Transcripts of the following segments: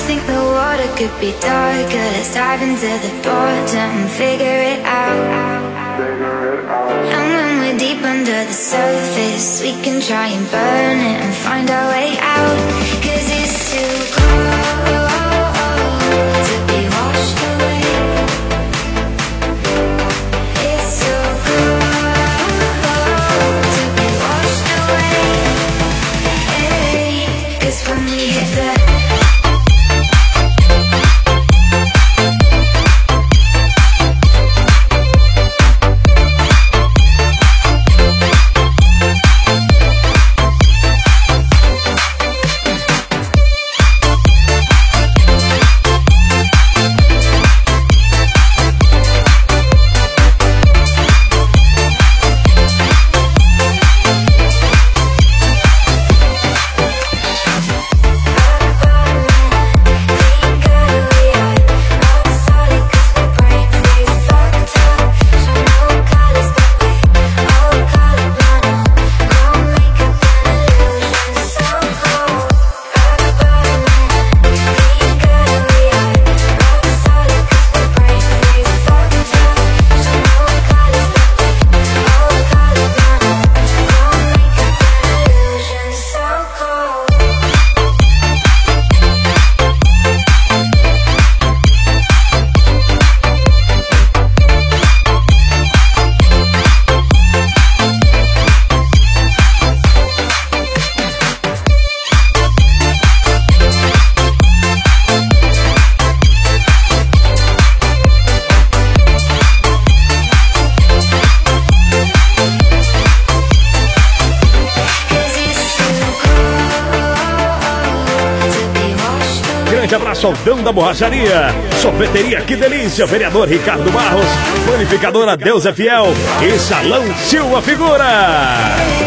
think the water could be darker. Let's dive into the bottom, figure it out. And when we're deep under the surface, we can try and burn it and find our way out. 'Cause it's too cold to be washed away. It's too cold to be washed away. Hey, 'cause when we hit the Soldão da Borracharia, Sorveteria Que Delícia, Vereador Ricardo Barros, Panificadora Deus é Fiel e Salão Silva Figura.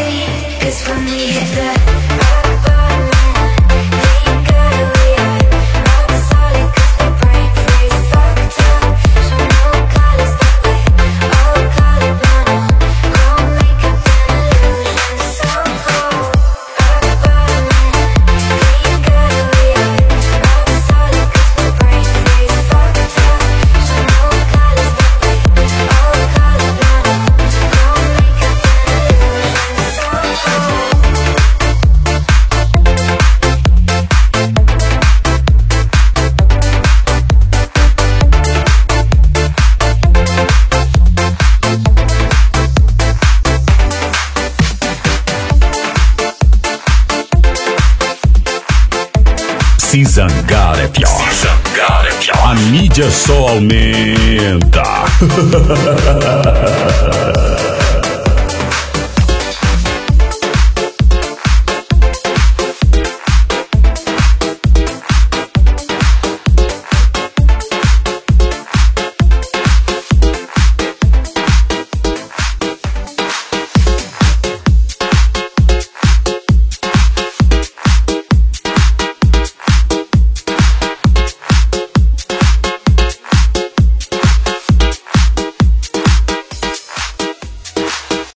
Se zangar é pior. Se zangar é pior. A mídia só aumenta.